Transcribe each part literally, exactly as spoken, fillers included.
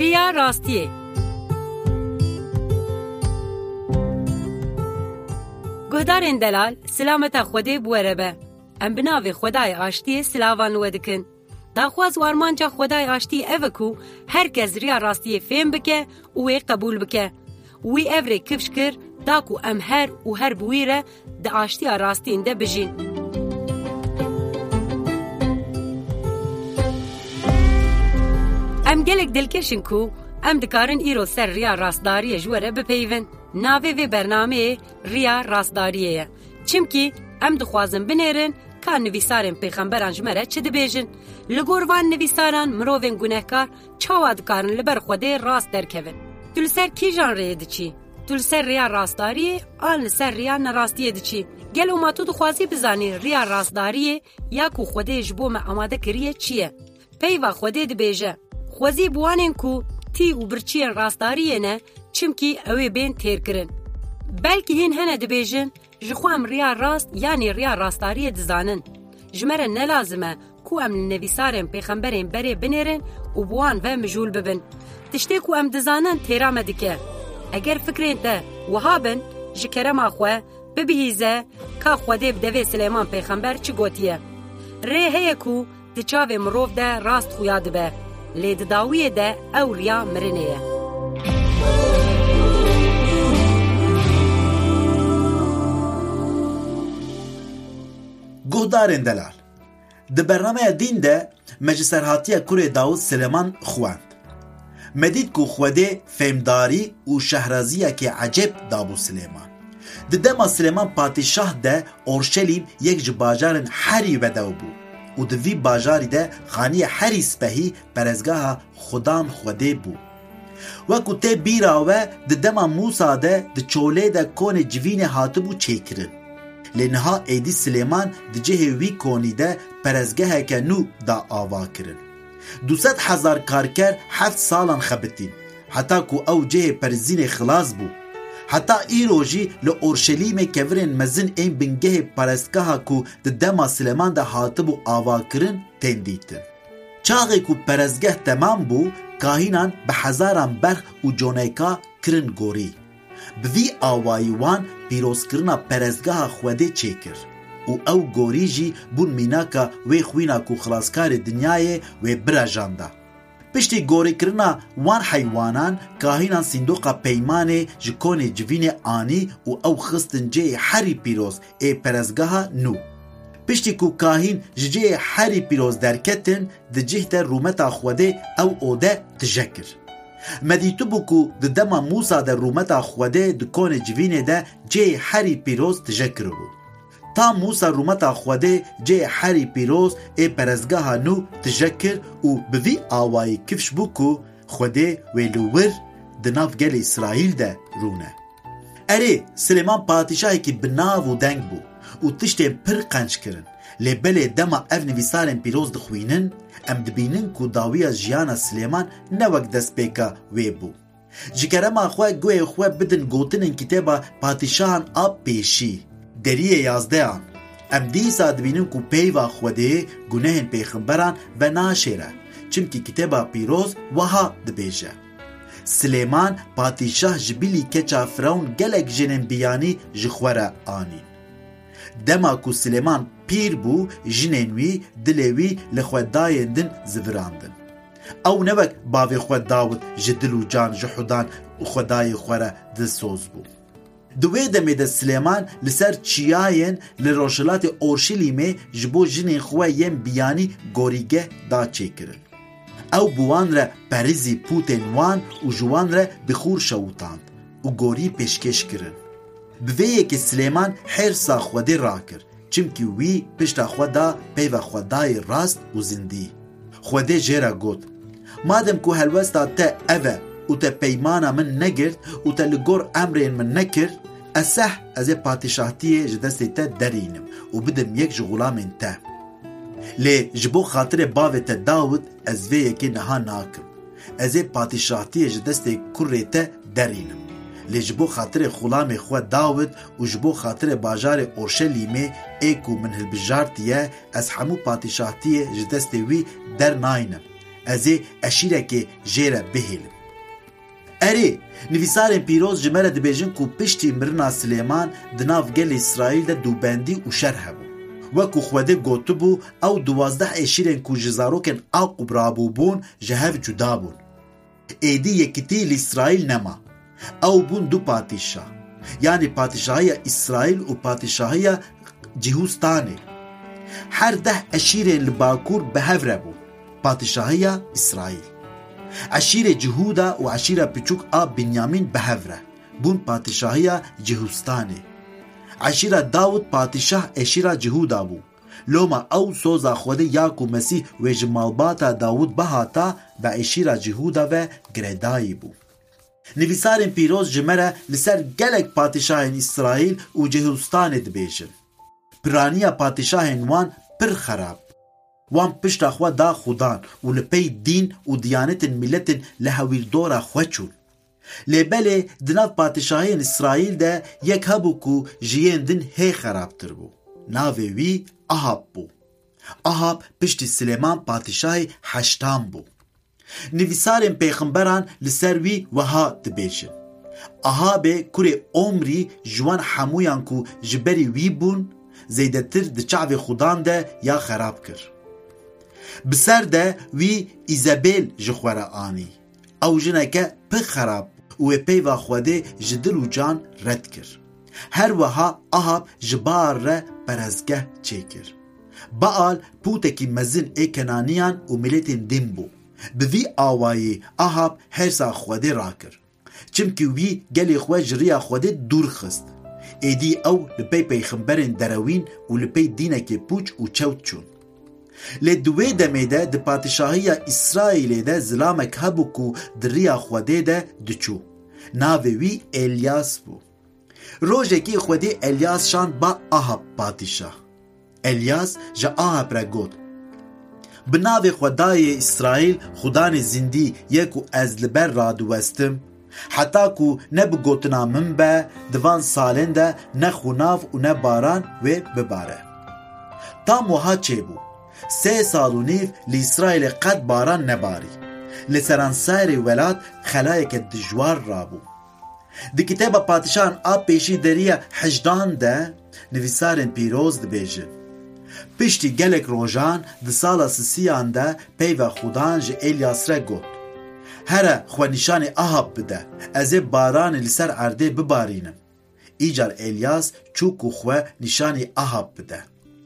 ریا راستیه. گهدارین دلال سلامت خوده بوره به. ام بناوی خدای آشتی سلاوان ودکن. داخواز وارمانجا خدای آشتی اوکو هر کس ریا راستیه فهم بکه اوی قبول بکه. وی اوری کفش کر داکو ام هر و هر بویره دا آشتی راستین ده بجین. ام گلک دلکشن کو ام دکارن ایرو سر ریا راستداری جوره بپیون. ناوی وی برنامه ریا راستداریه. چمکی ام دخوازن بنیرن که نویسارن پیغمبران جمره چه دبیجن. لگوروان نویساران مروین گناهکار چاوا دکارن لبر خوده راست درکون. تول سر کی جان ریه دچی؟ تول سر ریا راستداریه آن سر ریا نراستیه دچی. گل اوما تو دخوازی بزانی ریا راستداریه یا کو خوده جبو ما آماده کریه چیه؟ پیوا خوده دبیجه. خوازی بوانن کو تی و برچین راستداریه نه چمکی اوی بین تیر کرن. بلکه هین هنه دبیجن جخوام ریا راست یعنی ریا راستداریه دزانن. جمره نلازمه کو ام نویسارن پیغمبرین بره بنیرن و بوان و مجول ببن. تشتی کو ام دزانن تیرامه دکه. اگر فکرین ده وهابن جکرم آخوه ببهیزه که خوده بدوی سلیمان پیغمبر چی گوتیه. ری هیه کو دچاوه مروف ده راست خویاد به. لید داویه ده او ریا مرنیه. گهدارین دلال ده برنامه دین ده مجسرهاتیه کوری داود سلیمان خواند. مدید که خوده فهمداری و شهرازیه که عجب دابو سلیمان. ده دما سلیمان پادشاه ده اورشلیم یک جباجارن حری ودو بو و ده وی باجاری ده خانی حری سپهی پرزگاه خدان خوده بو. وکو ته بیراوه ده دما موسا ده ده چوله ده کون جوین هاتبو چیکرن. لنها ایدی سلیمان ده جه وی کونی ده پرزگاه که نو دا آوا کرن. دوست هزار کارکر هفت سالان خبتین. حتی که او جه پرزین خلاص بو. حتی ای روژی لأورشلیم کورن مزن این بنگه پرزگاه که ده دما سلیمان ده هاتبو آوا کرن تندیتن. چاقی که پرزگاه تمام بو کاهینان به هزاران برخ و جونیکا کرن گوری. بوی آوایوان پیروز کرنا پرزگاه خوده چیکر و او گوری جی بون میناکا وی خوینا کو خلاصکار دنیای و براجاندا. پشتی گوری کرنا وان حیوانان کاهینان صندوق پیمانه جکون جوین آنی و او خستن جه حری پیروز ای پرزگاه نو. پشتی کو کاهین جه حری پیروز درکتن ده جهت رومتا خوده او اوده تجکر. مدیتو بکو ده دما موسا ده رومتا خوده ده کون جوینه ده جه حری پیروز تجکر بو. تا موسا رومتا خوده جه حری پیروز ای پرزگاه نو تجکر و بوی آوائی کفش بکو خوده ویلوور ده ناف گل اسرائیل ده رونه. اره سلیمان پادشاهی که بناو و دنگ بو و تشتین پر قنج کرن. لبله دما اف نویسارن پیروز دخوینن ام دبینن کو داوی از جیانا سلیمان نوک دست بیکا وی بو. جکرما خواه گوی خواه بدن گوتنن کتابا پادشاهان آب پیشی. دریه یازده آن. ام دیسا دبینن کو پیوا خوده گناهن پیغمبران و ناشیره. چمکی کتابا پیروز وها دبیجه. سلیمان پادشاه جبیلی کچا فرون گلک جنن بیانی جخوره آنی. دما کو سلیمان پیر بو جنینوی دلوی لخودای دن زوراندن. او نوک باوی خود داود جدلو جان جحودان و خدای خوره دل سوز بو. دوی دمی ده سلیمان لسر چیاین لروشلات اورشلیمه جبو جنین خواه یم بیانی گوریگه دا چه کرن. او بوان را پریزی پوتن وان و جوان را بخور شوتاند و گوری پیشکش کرن. بویه که سلیمان حرسا خوده را کر چمکی وی پشتا خودا پیو خودای راست و زندی. خوده جیرا گوت مادم که هلوستا تا اوه و تا پیمانا من نگرد و تا لگور امرین من نکر اسح از پادشاهتی جدستی تا درینم و بدم یک جغلامین تا لی جبو خاطر باوی تا داود از ویه که نها ناکم از پادشاهتی جدستی کره تا درینم لی جبو خاطر خلام خود داود و جبو خاطر باجار اورشلیمه ایکو من هلبجارتیه از همو پادشاهتی جدستی وی در ناینم از اشیره که جیره بهیلم اری نویسارên pîroz ji me re dibêjin ku piştî mirina Silêman di nav gelê İsraîl de dûbendî û şer hebû. Wekû Xwedê gotibû ew duwazdeh êşîrên ku ji zarokên Aqûb rabûbûn ji hev cuda bûn. Êdî yekîtî li İsraîl nema. Ew bûn du patîşah, yanî patîşahiya İsraîl û patîşahiya Cihûstanê. Her deh eşîrên li Bakur bi hev re bû. Patîşahiya İsraîl. Eşîrê Cihûda û eşîra piçûk a Binyamîn bi hev re bûn patîşahiya Cihûstanê. Eşîra Dawud patîşah eşîra Cihûda bû. Loma ew soza Xwedê ya ku Mesîh wê ji malbata Dawud bihata bi eşîra Cihûda ve girêdayî bû. Nivîsarên pîroz ji me re li ser gelek patîşahên İsraîl û Cihûstanê dibêjin. Piraniya patîşahên wan pir xerab. Wan pişta xwe da xudan û li pey dîn û diyanetên milletên li hewîrdora xwe çûn. Lêbelê di nav patîşahiyên İsraîl de yek hebû ku jiyên din hê xerabtir bû. Navê wî Ahab bû. Ahab piştî Silêman patîşahê heştam bû. Nivîsarên pêxemberan li ser wî wiha dibêjin. Ahabê kurê Omrî ji wan hemûyan ku ji berî wî bûn zêdetir di çavê xudan de ya xerab kir. Bi ser de wî Îzebêl ji xwe re anî. Ew jineke pir xerab û wê peyva Xwedê ji dil û can red kir. Her wiha Ahab ji Baal re perezgeh çêkir. Baal pûtekî mezin ê Kenaniyan û milletên din bû. Bi vî awayî Ahab hersa Xwedê rakir. Çimkî wî gelê xwe ji riya Xwedê dûr xist. Êdî ew li pey peyxemberên derewîn û li pey dînekê pûç û çewt çûn. Lê di wê demê de di patîşahiya İsraîlê de zilamek hebû ku di riya Xwedê de diçû. Navê wî Elyas bû. Rojekî Xwedê Elyas şand ba Ahab patîşah. Elyas ji Ahab re got: Bi navê Xwedayê İsraîl xudanê zindî yê ku ez li ber radiwestim, heta ku ne bi gotina min be di van salên de ne xûnav û ne baran wê bibare. Tam wiha çêbû. Sê sal û nîv li İsraîlê qet baran nebarî. Li seranserê welat xelayeke dijwar rabû. Di kitêba patîşahan a pêşî deriya hejdan de nivîsarên pîroz dibêjin. Piştî gelek rojan di sala sisiyan de peyva xudan ji Elyas re got: Here xwe nîşanê Ahab bide, ez ê baranê li ser erdê bibarînim. Îcar Elyas çû ku xwe nîşanê Ahab bide.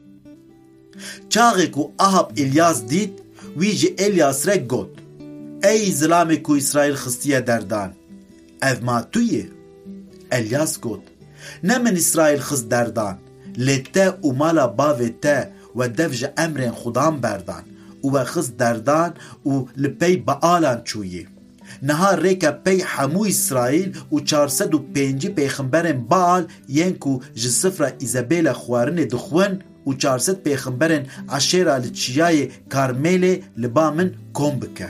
Çaxê ku Ahab Elyas dît, wî ji Elyas re got: Ey zilamê ku İsraîl xistiye derdan, ev ma tu yê? Elyas got: Ne min İsraîl xist derdan, lê te û mala bavê te we dev ji emrên xudan berdan û we xist derdan û li pey Baalan çûyî. Niha rêke pey hemû İsraîl û çar sed û pêncî pêxemberên Baal yên ku ji sifra Îzebêla xwarinê dixwin û çar sed pêxemberên Eşêra li çiyayê Karmelê li ba min kom bike.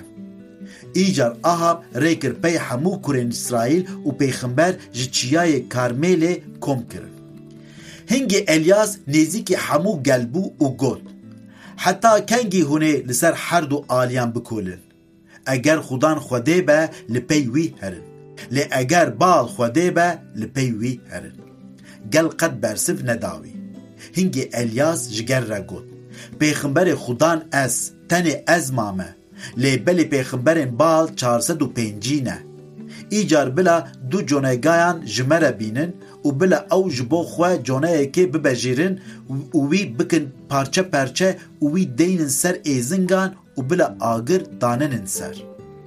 Îcar Ahab rêkir pey hemû kurên İsraîl û pêxember ji çiyayê Karmelê kom kirin. Hingê Elyas nêzîkî hemû gel bû û got: Heta kengî hûn ê li ser her du aliyan bikolin? Eger xudan Xwedê be li pey wî herin. Lê eger Baal Xwedê be li pey wî herin. Gel qet bersiv nedawî. Hingê Elyas ji ger re got: Pêxemberê xudan ez, tenê ez mame. Lê belê pêxemberên Baal çar sed û pêncî ne. Îcar bila du conegayan ji me re bînin û bila ew ji bo xwe coneyekê bibejîrin û wî bikin parçe perçe û wî deynin ser êzingan û bila agir daninin ser.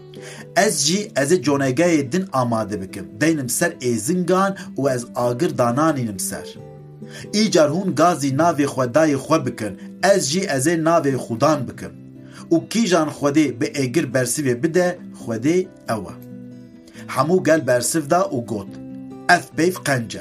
Ez jî ez ê conegayê din amade bikim, deynim ser êzingan û ez agir dananînim ser. Îcar hûn gazî navê Xwedayê xwe bikin, ez jî ez ê navê xudan bikim. û kîjan Xwedê bi êgir bersivê bide, Xwedê ew e. Hemû gel bersiv da û got: Ev peyv qence.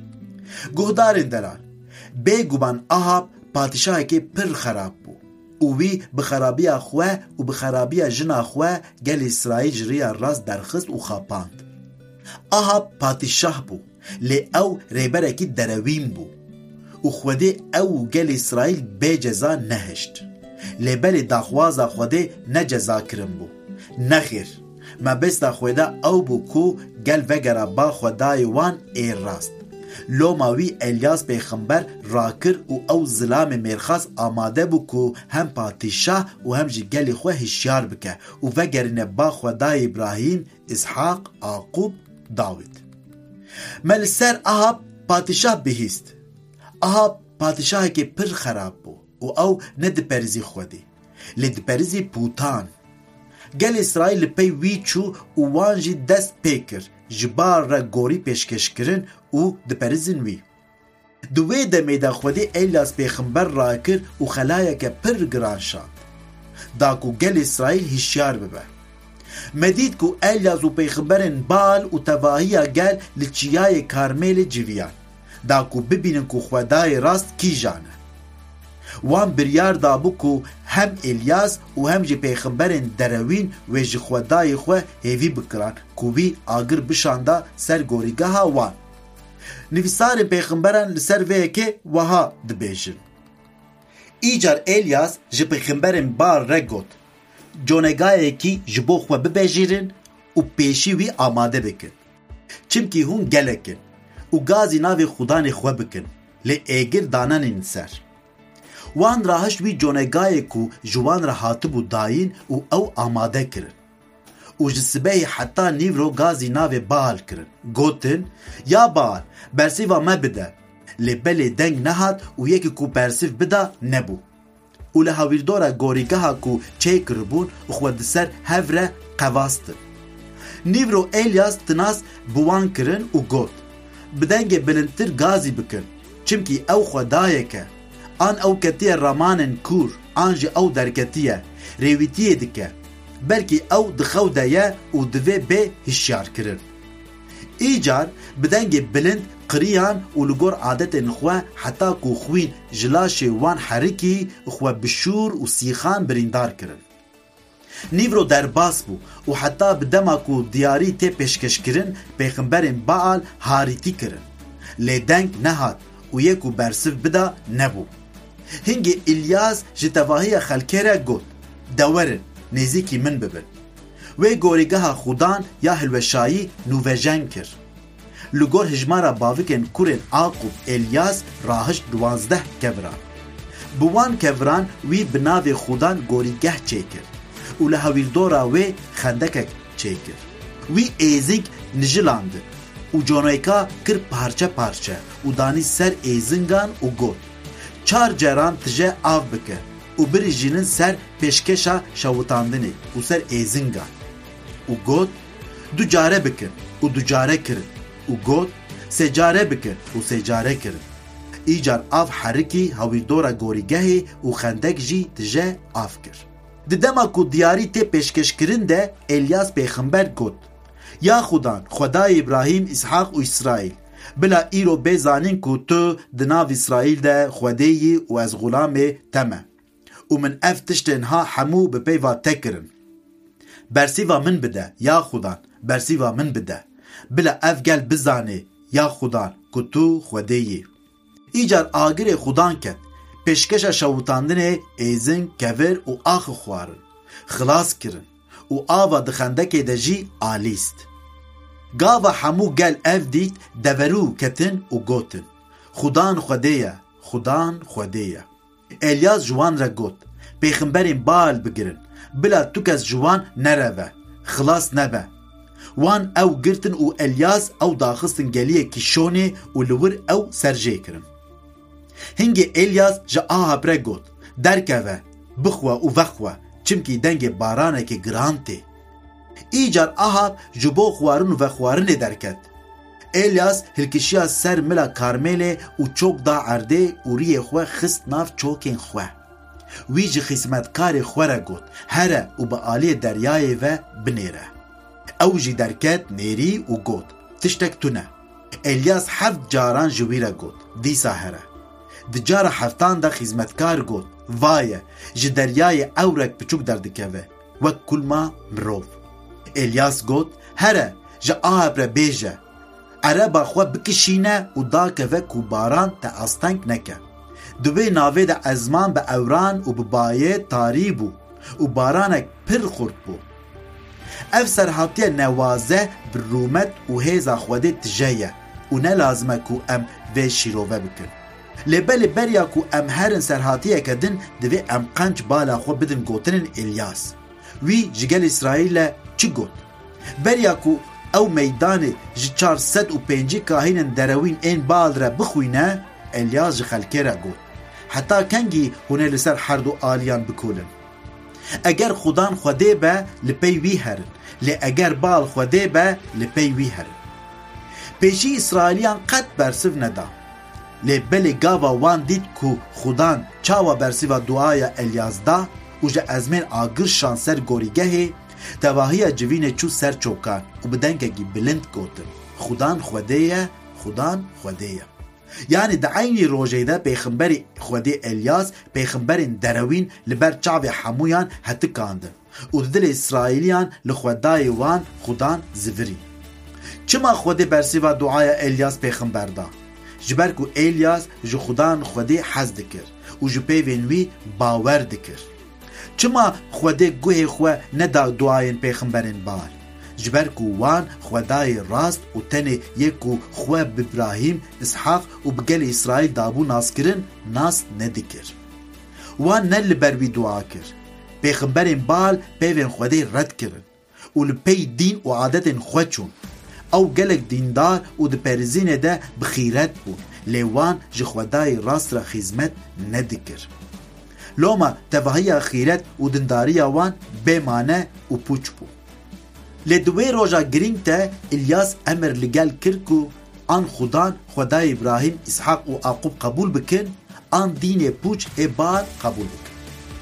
Guhdarên deran, bêguman Ahab patîşahekê pir xerab bû û wî bi xerabiya xwe û bi xerabiya jina xwe gel İsraîl ji riya rast derxist û xapand. Ahab patîşah bû, lê ew rêberekî derewîn bû û Xwedê ew û gel İsraîl bê ceza nehişt. Lê belê daxwaza Xwedê ne ceza kirin bû. Nexêr, ما بستا خویده او بو کو گل وگره با خدای وان ای راست. لو ماوی الیاس پیغمبر راکر و او ظلام مرخص آماده بو کو هم پاتیشاه و هم جی گلی خواه هشیار بکه و وگرنه با خدای ابراهیم، اسحاق، عاقوب، داوید. مل سر اهاب پاتیشاه بهیست. اهاب پاتیشاه که پر خراب بو و او ند پرزی خودی. لد پرزی پوتان. گل اسرائیل پی وی چو و وانجی دست پیکر جبار را گوری پیشکش کرن و دپرزن وی. دوی دمیده خودی الیاس پیغمبر را کر و خلایه که پر گران شاند. داکو گل اسرائیل هشیار ببه. مدید کو الیاس و پیغمبرن بال و تواهی گل لچیای کارمیل جویان. داکو ببینن کو خدای راست کی جانه. وان بریار دابو کو هم الیاس و هم جی پیغمبرن دروین و جی خدای خواه هیوی بکران کو وی آگر بشانده سر گوریگاه وان. نویسار پیغمبران لسر وی که وها دبیجن. ایجار الیاس جی پیغمبرن بار رگوت. جونگای کی جبو خواه ببیجیرن و پیشی وی آماده بکن. چمکی هون گلکن و گازی ناوی خودان خواه بکن. لی ایگر دانان سر. وان راهش وی جونگای کو جوان را هاتبو داین و او آماده کرن. و جسبه حتی نیورو گازی ناوی بال کرن. گوتن یا بال برسیوا ما بده. لی بلی دنگ نهاد و یکی کو برسیف بده نبو. و لحاویردورا گوریگاه کو چه کربون و خود سر هفره قواستن. نیورو الیاس تناس بوان کرن و گوت. بدنگ بلندتر گازی بکن. چمکی او خدایه که آن او کتیه رامانن کور آنجی او درکتیه ریویتیه دکه بلکی او دخو دایه و دوه به هشیار کرن. ایجار بدنگ بلند قریان و لگور عادت نخواه حتی کو خوین جلاش وان حرکی خواه بشور و سیخان بریندار کرن. نیورو در باس بو و حتی بدما کو دیاری تی پیشکش کرن پیغمبرین باال هاریتی کرن. لیدنگ نهاد و یکو برسف بدا نبو. هنگی الیاس جتواهی خلکه را گوت دورن نزیکی من ببن و گوریگاه خودان یا هلوشایی نووژن کر. لگور هجمارا باوکن کورن عاقوب الیاس راهش دوازده کوران. بوان کوران وی بناو خودان گوریگاه چه کر و لحویردورا وی خندکک چه کر. وی ایزنگ نجلاند و جونایکا کر پارچه پارچه و دانی سر ایزنگان و گوت چار جران تجه آف بکه و بری جینن سر پیشکشا شوتاندنی و سر ایزنگان و گوت دو جاره بکن و دو جاره کرن و گوت سه جاره بکن و سه جاره کرن. ایجار آف حرکی هاویردورا گوریگهی و خندک جی تجه آف کر. ددما کو دیاری تی پیشکش کرن ده الیاس پیغمبر گوت یا خودان خدای ابراهیم، اسحاق و اسرائیل بلا ایرو بزانین کو تو دناو اسرائیل ده خودهی و از غلام تمه و من افتشتنها حمو بپیوا تکرن. برسیوا من بده یا خودان برسیوا من بده بلا افگل بزانه یا خودان کو تو خودهی. ایجار آگر خودان کد پیشکش شوتاندن ایزن کور و آخ خوارن خلاص کرن و آوا دخندک دجی آلیست. گاوا حمو گل اف دیت دورو کتن و گوتن خودان خودیه خودان خودیه. الیاس جوان را گوت پیغمبرین بال بگرن بلا تو کس جوان نروه خلاص نبه. وان او گرتن و الیاس او داخستن گلیه کشونه و لور او سرجه کرن. هنگی الیاس جا آها برا گوت درکوه بخوه و وخوه چمکی دنگ بارانه که گرانته. ایجار آهاب جبو خوارن و خوارن درکد. الیاس هلکشیا سر ملا کارمله و چوک دا عرده و ریه خواه خست ناف چوکین خواه. ویج خسمتکار خواه گوت هره و با آلی دریای و بنیره. او جی درکد نیری و گوت تشتک تونه. الیاس هفت جاران جویره گوت دیسا هره. دجار هفتان دا خسمتکار گوت وایه جی دریای اورک پچوک دردکوه و کل ما مروف. الیاس گوت هره جا آها برا بیجه عربا خواه بکشینه و دا که وکو باران تا استنگ نکه. دوی ناوه دا ازمان با اوران و ببایه تاری بو و بارانک پر خورد بو. اف سرحاتیه نوازه برومت و هیزا خوده تجایه و نه لازمه که ام و شیروه بکن. لبل بریا که ام هرن سرحاتیه کدن دوی ام قنج بالا خو بدن گوتنن الیاس. وی جگل اسرائیل چی گوت؟ بریا که او میدان جی چهارصد و پنج کاهینن دروین این بال را بخوینه الیاس جی خلکه را گوت. حتی کنگی هونه لسر حردو آلیان بکولن. اگر خودان خوده با لپی وی هرن لی اگر بال خوده با لپی وی هرن. پیشی اسرائیلیان قد برسف ندا لی بلی گاوا وان دید که خودان چاوا برسیو دعای الیاس دا و جا ازمین آگر شانسر گوریگه تواهی جوین چو سر چوکان و بدنگی بلند گوتن خودان خوده خودان خوده یعنی دا عینی روژه ده پیغمبر خوده الیاس پیغمبرین دروین لبر چاوی حمویان حتی کاندن و دل اسرائیلیان لخودای وان خودان زوری. چما خوده برسیو دعای الیاس پیغمبر دا جبر کو الیاس جو خودان خوده حز دکر و جو پیوینوی باور دکر. چما خوده گوه خواه ندا دعاین پیغمبرین بار جبر کو وان خدای راست و تنه یکو خواه بابراهیم اسحاق و بگل اسرائیل دابو ناس کرن ناس ندکر وان نل بروی دعا کر پیغمبرین بال پیوین خدای رد کرن و لپی دین و عادت خواه چون او گلک دیندار و ده پرزین ده بخیرت بود لیوان جه خدای راست را خدمت ندکر لوما تفاهی خیرت و دنداری وان بمانه و پوچ بود. لدوی روژا گرینگ تا الیاس امر لگل کرکو آن خودان خدای ابراهیم اسحاق و عقوب قبول بکن آن دین پوچ اباد قبول بکن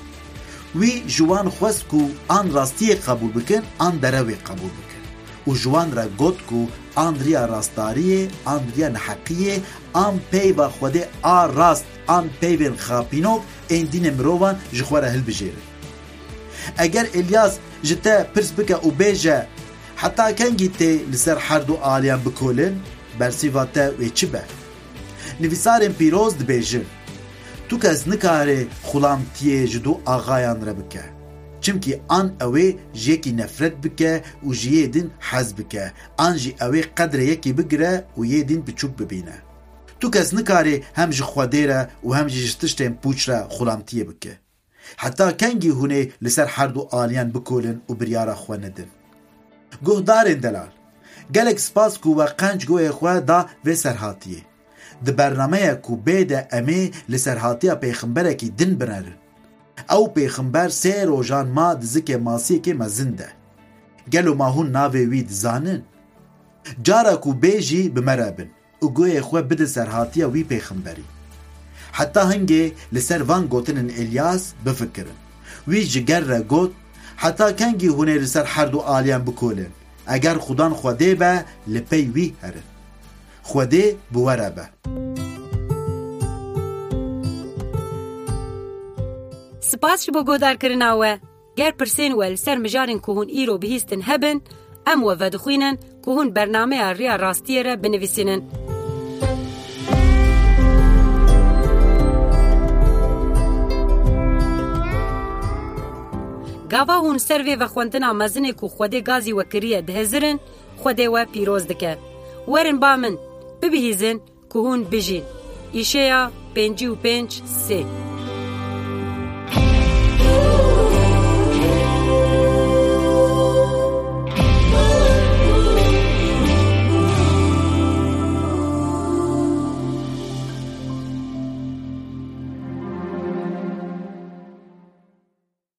وی جوان خواست کو آن راستی قبول بکن آن دروی قبول بکن و جوان را گوت کو آن ریا راستاریه آن ریا نحقیه آن پی و خوده آ راست آن پیوین خاپینوک این دین مروان جخواره هل بجیره. اگر الیاس جتا پرس بکه و بیجه حتی کنگی تی لسر حردو آلیان بکولن برسی واتا وی چی بر نویسارن پیروز دی بیجن تو کس نکاره خلامتیه جدو آغایان را بکه چمکی آن اوی جیکی نفرت بکه و جیه دین حز بکه آن جی اوی قدر یکی بگره و یه دین بچوب ببینه تو کس نکاره هم جی خواده را و هم جی جتشتین پوچ را خلامتیه بکه حتی کنگی هونه لسر حردو آلیان بکولن و بریارا خواه ندن گوه دارن دلال گلک سپاس کو و قنج گوه خواه دا و سرحاتیه ده برنامه کو بیده امی لسرحاتیه پیغمبره کی دن برنرن او پیغمبر سه روژان ما دزک ماسیه که مزنده گلو ماهون ناوه وید زانن جارا کو بیجی بمرابن و گوه خواه بده سرحاتیه وی پیغمبری حتی هنگه لسر وان گوتنن الیاس بفکرن وی جگر را گوت حتی کنگی هونه لسر حردو آلیان بکولن اگر خودان خوده با لپی وی هرن خوده بوره با سپاس بو گودار کرناوه گر پرسین ول سر مجارن که هون ایرو بهیستن هبن ام و ودخوینن که هون برنامه ریا راستیه را بنویسینن گاوا هون سروی و خوندنا مزنه که خوده گازی و کریه دهزرن خوده و پیروز دکه ورن با من ببهیزن که هون بجین ایشه یا پنجی و پنج سه